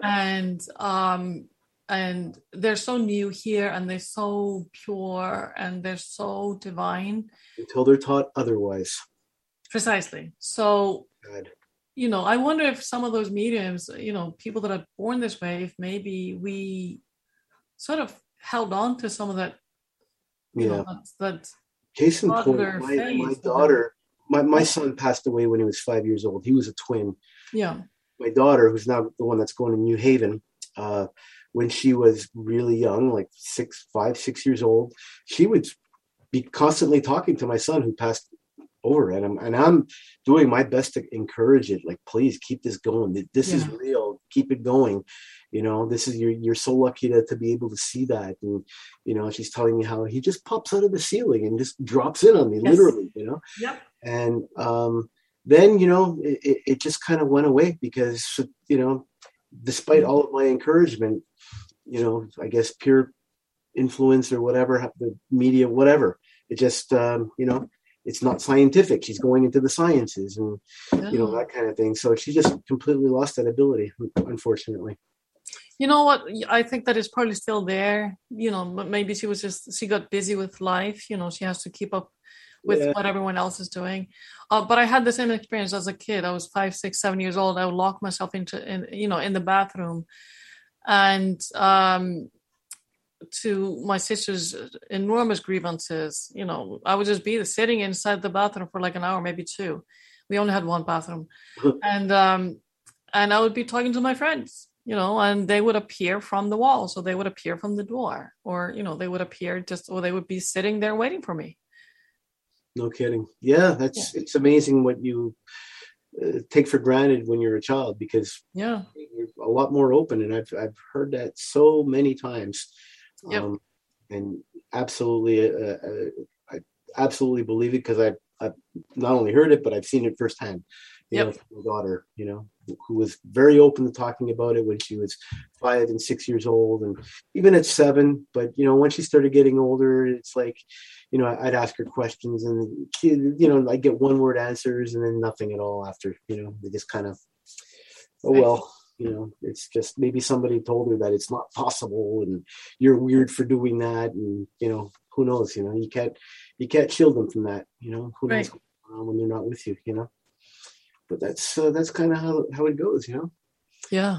And they're so new here, and they're so pure, and they're so divine until they're taught otherwise. Precisely. So, God. I wonder if some of those mediums, people that are born this way, if maybe we sort of held on to some of that. That case in point, my daughter, my son passed away when he was 5 years old. He was a twin. Yeah. My daughter, who's now the one that's going to New Haven, when she was really young, like 5, 6 years old, she would be constantly talking to my son who passed over, and I'm doing my best to encourage it. Like, please keep this going. This is real. Keep it going. This is you're so lucky to be able to see that. And she's telling me how he just pops out of the ceiling and just drops in on me, literally. Yep. And then it just kind of went away because despite all of my encouragement, I guess peer influence or whatever, the media, whatever, it just it's not scientific. She's going into the sciences and that kind of thing. So she just completely lost that ability, unfortunately. You know what? I think that it's probably still there. Maybe she got busy with life. She has to keep up with what everyone else is doing. But I had the same experience as a kid. I was 5, 6, 7 years old. I would lock myself in the bathroom, and to my sister's enormous grievances, I would just be sitting inside the bathroom for like an hour, maybe 2. We only had one bathroom, and I would be talking to my friends, and they would appear from the wall, so they would appear from the door, or they would appear or they would be sitting there waiting for me. No kidding. Yeah, it's amazing what you take for granted when you're a child, because you're a lot more open, and I've heard that so many times. Yep. And absolutely, I absolutely believe it, because I've not only heard it, but I've seen it firsthand. From my daughter, who was very open to talking about it when she was 5 and 6 years old, and even at 7. But when she started getting older, it's like, I'd ask her questions, and I get one-word answers, and then nothing at all after. They just kind of, it's just maybe somebody told her that it's not possible, and you're weird for doing that, and who knows? You can't shield them from that. Who knows what's going on when they're not with you? But that's kind of how it goes. Yeah.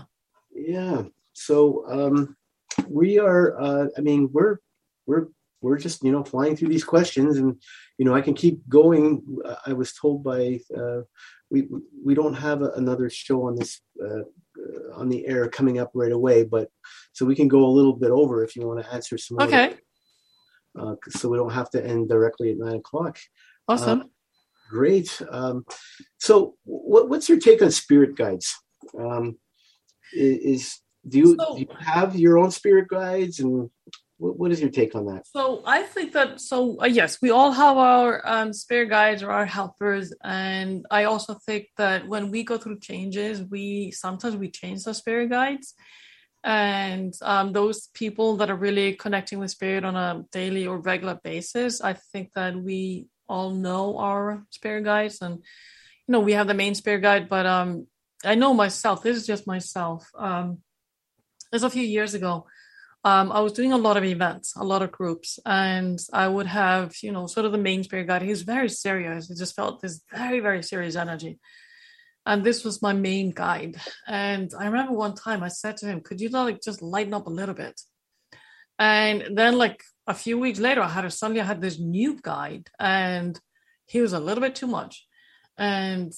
So we are. We're just flying through these questions, and I can keep going. I was told by we don't have another show on this on the air coming up right away, but so we can go a little bit over if you want to answer some. Okay. So we don't have to end directly at 9:00. Awesome. Great. So what's your take on spirit guides? Do you have your own spirit guides, and what is your take on that? So I think that, yes, we all have our spirit guides or our helpers. And I also think that when we go through changes, sometimes we change the spirit guides. And those people that are really connecting with spirit on a daily or regular basis, I think that we all know our spirit guides, and we have the main spirit guide, but I know myself. This is just myself. There's a few years ago, I was doing a lot of events, a lot of groups, and I would have, sort of the main spirit guide. He's very serious. It just felt this very, very serious energy. And this was my main guide. And I remember one time I said to him, could you just lighten up a little bit? And then like a few weeks later, I had this new guide, and he was a little bit too much. And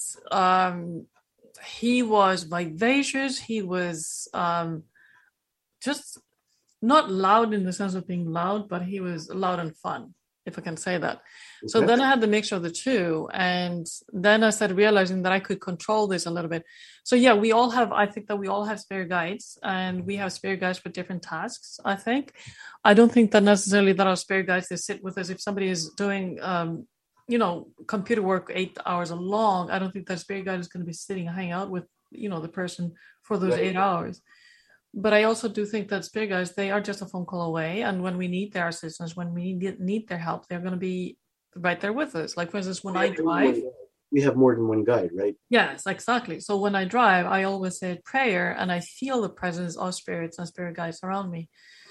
he was vivacious. He was just not loud in the sense of being loud, but he was loud and fun, if I can say that. Okay. So then I had the mixture of the two. And then I started realizing that I could control this a little bit. So yeah, I think that we all have spirit guides, and we have spirit guides for different tasks, I think. I don't think that necessarily that our spirit guides, they sit with us. If somebody is doing, computer work 8 hours long, I don't think that spirit guide is going to be sitting and hanging out with, the person for those 8 hours. But I also do think that spirit guides, they are just a phone call away. And when we need their assistance, when we need their help, they're going to be right there with us. Like, for instance, when I drive. We have more than one guide, right? Yes, exactly. So when I drive, I always say prayer, and I feel the presence of spirits and spirit guides around me.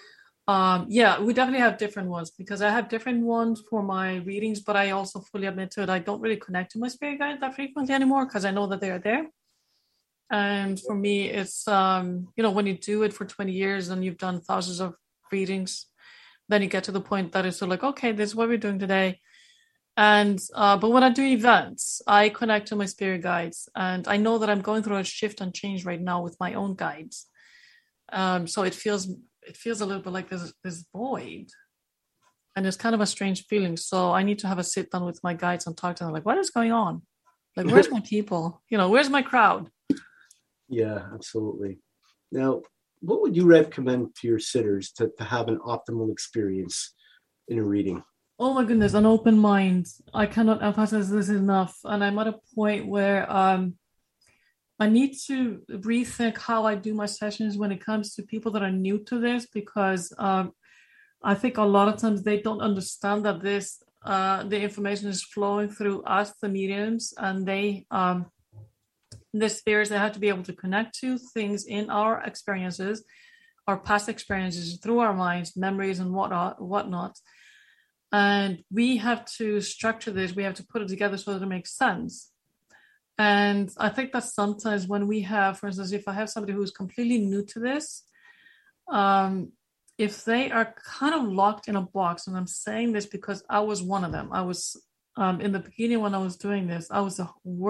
We definitely have different ones, because I have different ones for my readings, but I also fully admit to it, I don't really connect to my spirit guides that frequently anymore, because I know that they are there. And for me, it's, when you do it for 20 years and you've done thousands of readings, then you get to the point that it's sort of like, okay, this is what we're doing today. And, but when I do events, I connect to my spirit guides, and I know that I'm going through a shift and change right now with my own guides. So it feels a little bit like this void, and it's kind of a strange feeling. So I need to have a sit down with my guides and talk to them, like, what is going on? Like, where's my people? Where's my crowd? Yeah, absolutely. Now, what would you recommend to your sitters to have an optimal experience in a reading? Oh my goodness, an open mind. I cannot emphasize this enough. And I'm at a point where I need to rethink how I do my sessions when it comes to people that are new to this, because I think a lot of times they don't understand that the information is flowing through us, the mediums, and the spirits, they have to be able to connect to things in our experiences, our past experiences, through our minds, memories and whatnot. And we have to structure this. We have to put it together so that it makes sense. And I think that sometimes when we have, for instance, if I have somebody who's completely new to this, if they are kind of locked in a box, and I'm saying this because I was one of them. I was, in the beginning when I was doing this, I was the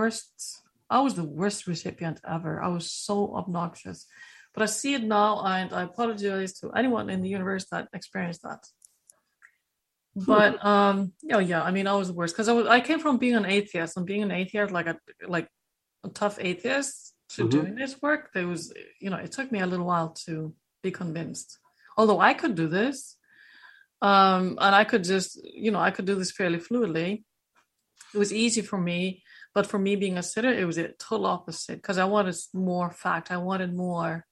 worst recipient ever. I was so obnoxious. But I see it now, and I apologize to anyone in the universe that experienced that. But I was the worst, because I came from being an atheist, and being an atheist, like a tough atheist, to doing this work. There was, it took me a little while to be convinced. Although I could do this, and I could just, I could do this fairly fluidly. It was easy for me, but for me being a sitter, it was a total opposite, because I wanted more fact. I wanted more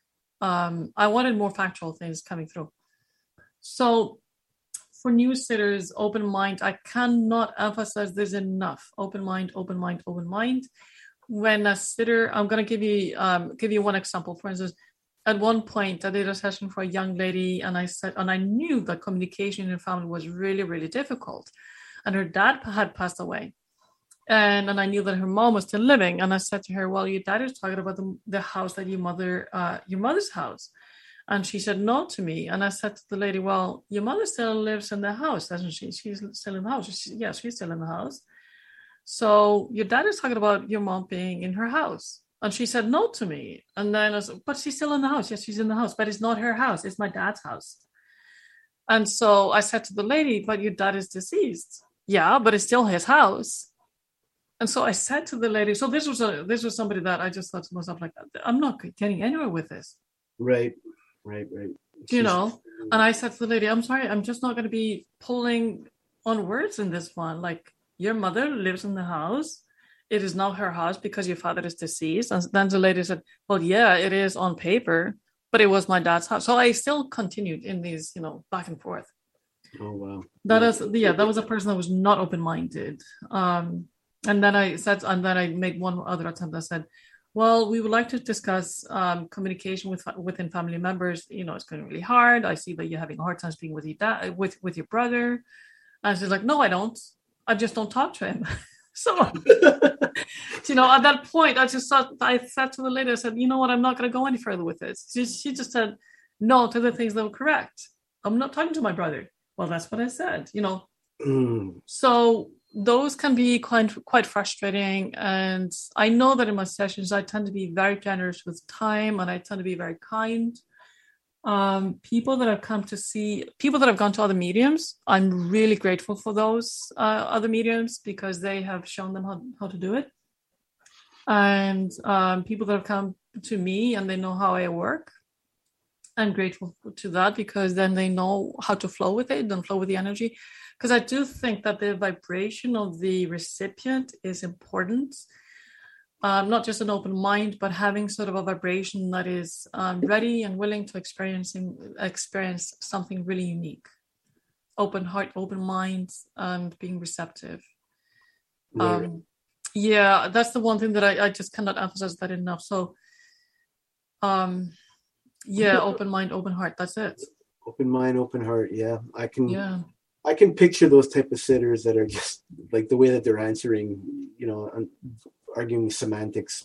factual things coming through. So for new sitters, open mind, I cannot emphasize this enough. Open mind, open mind, open mind. When a sitter, I'm going to give you one example. For instance, at one point I did a session for a young lady, and I knew that communication in her family was really, really difficult. And her dad had passed away. And I knew that her mom was still living. And I said to her, well, your dad is talking about the house that your mother's house. And she said no to me. And I said to the lady, well, your mother still lives in the house, doesn't she? She's still in the house. Yes, she's still in the house. So your dad is talking about your mom being in her house. And she said no to me. And then I said, but she's still in the house. Yes, she's in the house. But it's not her house. It's my dad's house. And so I said to the lady, but your dad is deceased. Yeah, but it's still his house. And so I said to the lady, so this was somebody that I just thought to myself, like, I'm not getting anywhere with this. Right. And I said to the lady, I'm sorry, I'm just not going to be pulling on words in this one. Like, your mother lives in the house. It is not her house because your father is deceased. And then the lady said, well, yeah, it is on paper, but it was my dad's house. So I still continued in these, back and forth. Oh, wow. That was a person that was not open-minded. And then I made one other attempt. I said, well, we would like to discuss communication within family members. It's going really hard. I see that you're having a hard time speaking with your dad, with your brother. And she's like, no, I don't. I just don't talk to him. So, at that point, I said to the lady, I said, you know what? I'm not going to go any further with this. She just said no to the things that were correct. I'm not talking to my brother. Well, that's what I said, So those can be quite frustrating. And I know that in my sessions, I tend to be very generous with time, and I tend to be very kind. People that have gone to other mediums, I'm really grateful for those other mediums, because they have shown them how to do it. And people that have come to me and they know how I work, I'm grateful to that, because then they know how to flow with it and flow with the energy. Because I do think that the vibration of the recipient is important. Not just an open mind, but having sort of a vibration that is ready and willing to experience something really unique. Open heart, open mind, and being receptive. That's the one thing that I just cannot emphasize that enough. So, open mind, open heart. That's it. Open mind, open heart. Yeah, I can picture those type of sitters that are just like the way that they're answering, arguing semantics.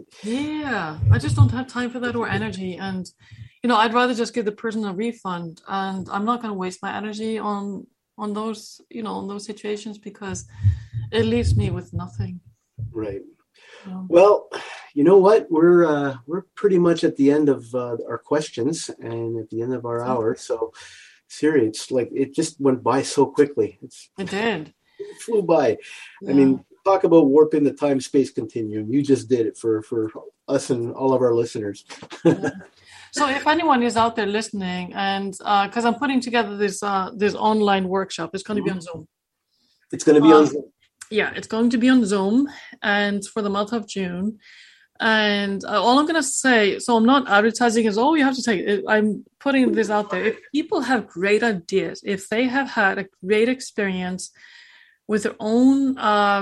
I just don't have time for that or energy. And, I'd rather just give the person a refund, and I'm not going to waste my energy on those, on those situations, because it leaves me with nothing. Right. Well, you know what? We're pretty much at the end of our questions and at the end of our hour. So, Siri, it's like it just went by so quickly. It did. It flew by. Yeah. I mean, talk about warping the time-space continuum. You just did it for us and all of our listeners. Yeah. So if anyone is out there listening, and because I'm putting together this online workshop, it's going to be on Zoom. It's going to be on Zoom. Yeah, it's going to be on Zoom, and for the month of June. And all I'm going to say, so I'm not advertising as, you have to take it. I'm putting this out there. If people have great ideas, if they have had a great experience with their own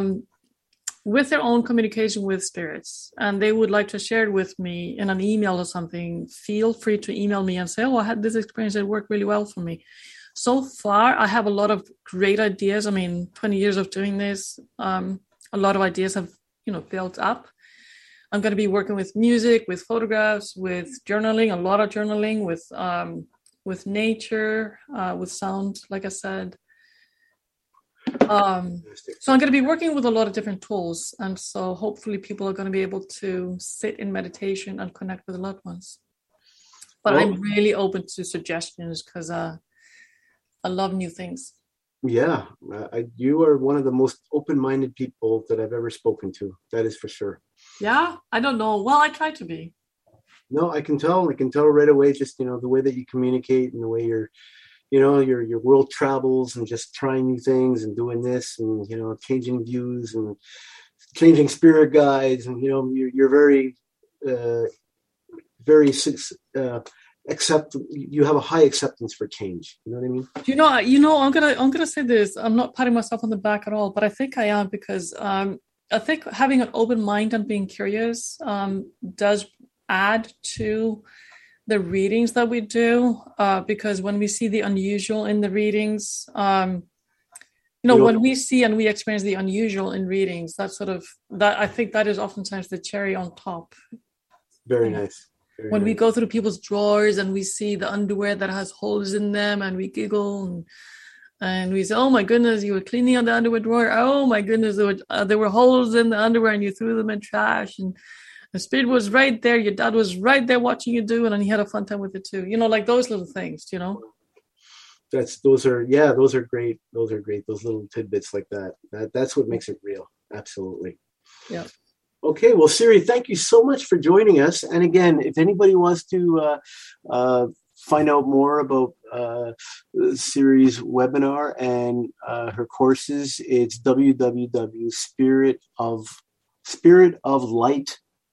communication with spirits, and they would like to share it with me in an email or something, feel free to email me and say, I had this experience that worked really well for me. So far, I have a lot of great ideas. I mean, 20 years of doing this, a lot of ideas have, built up. I'm going to be working with music, with photographs, with journaling, a lot of journaling, with nature, with sound, like I said. So I'm going to be working with a lot of different tools. And so hopefully people are going to be able to sit in meditation and connect with loved ones. But I'm really open to suggestions, because I love new things. Yeah, you are one of the most open-minded people that I've ever spoken to. That is for sure. Yeah, I don't know. Well, I try to be. No, I can tell right away, just, the way that you communicate and the way your world travels and just trying new things and doing this and, changing views and changing spirit guides. And, you're very, very, you have a high acceptance for change. You know what I mean? I'm gonna say this. I'm not patting myself on the back at all, but I think I am, because I think having an open mind and being curious does add to the readings that we do, because when we see the unusual in the readings, when we see and we experience the unusual in readings, I think that is oftentimes the cherry on top. Very nice. When we go through people's drawers and we see the underwear that has holes in them, and we giggle and we say, oh my goodness, you were cleaning out the underwear drawer. Oh my goodness, there were holes in the underwear and you threw them in trash. And the spirit was right there. Your dad was right there watching you do it, and he had a fun time with it too. Like those little things, Those are great. Those are great. Those little tidbits like that. That's what makes it real. Absolutely. Yeah. Okay, well, Siri, thank you so much for joining us. And again, if anybody wants to find out more about Siri's webinar and her courses, it's www.spiritoflight.com.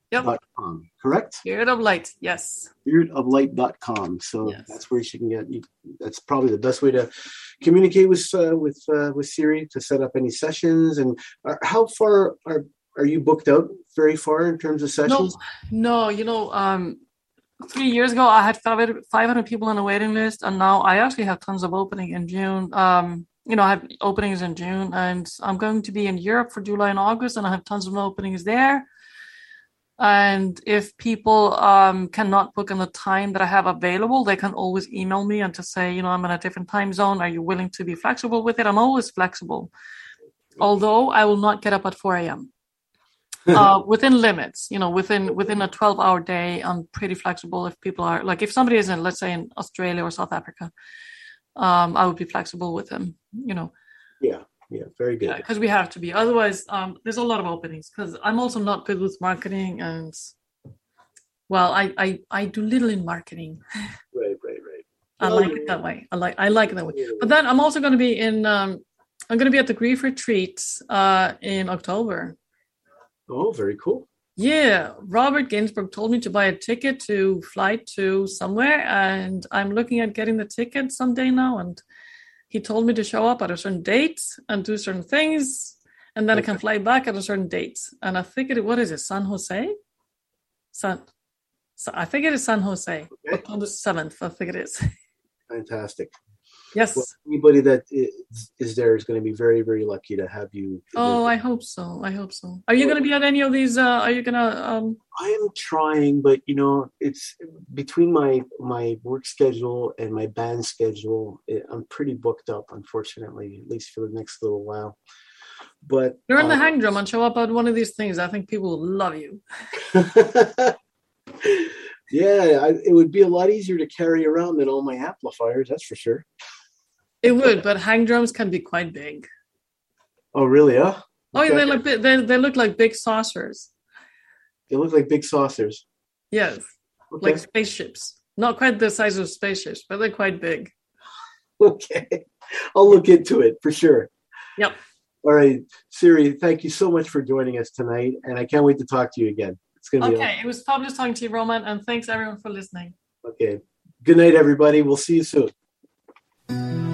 Yep. Correct? Spirit of Light. Yes. Spiritoflight.com. So Yes. that's where she can get you. That's probably the best way to communicate with Siri, to set up any sessions. And how far are you booked out? Very far in terms of sessions? No. 3 years ago, I had 500 people on a waiting list, and now I actually have tons of opening in June. I have openings in June, and I'm going to be in Europe for July and August, and I have tons of openings there. And if people cannot book in the time that I have available, they can always email me and to say, I'm in a different time zone. Are you willing to be flexible with it? I'm always flexible, although I will not get up at 4 a.m. Within limits, within a 12-hour day, I'm pretty flexible. If people are if somebody is in, let's say, in Australia or South Africa, I would be flexible with them. Yeah, very good. Because we have to be. Otherwise, there's a lot of openings. Because I'm also not good with marketing, and I do little in marketing. Right. I like it that way. I like it that way. But then I'm also going to be in. I'm going to be at the Grief Retreat in October. Oh, very cool. Yeah, Robert Ginsburg told me to buy a ticket to fly to somewhere, and I'm looking at getting the ticket someday now. And he told me to show up at a certain date and do certain things, and then I can fly back at a certain date. And I figured, what is it, San Jose? I think it is San Jose. Okay. On the 7th, I think it is. Fantastic. Yes. Well, anybody that is there is going to be very, very lucky to have you. Oh, I hope so. Are you going to be at any of these? Are you going to? I am trying, but it's between my work schedule and my band schedule. I'm pretty booked up, unfortunately, at least for the next little while. But learn the hang drum and show up at one of these things. I think people will love you. Yeah, it would be a lot easier to carry around than all my amplifiers. That's for sure. It would, but hang drums can be quite big. Oh, really? Huh? Okay. Oh, yeah, they look like big saucers. They look like big saucers. Yes, okay. Like spaceships. Not quite the size of spaceships, but they're quite big. Okay, I'll look into it for sure. Yep. All right, Siri, thank you so much for joining us tonight, and I can't wait to talk to you again. It's going to be okay. It was fabulous talking to you, Roman, and thanks everyone for listening. Okay. Good night, everybody. We'll see you soon.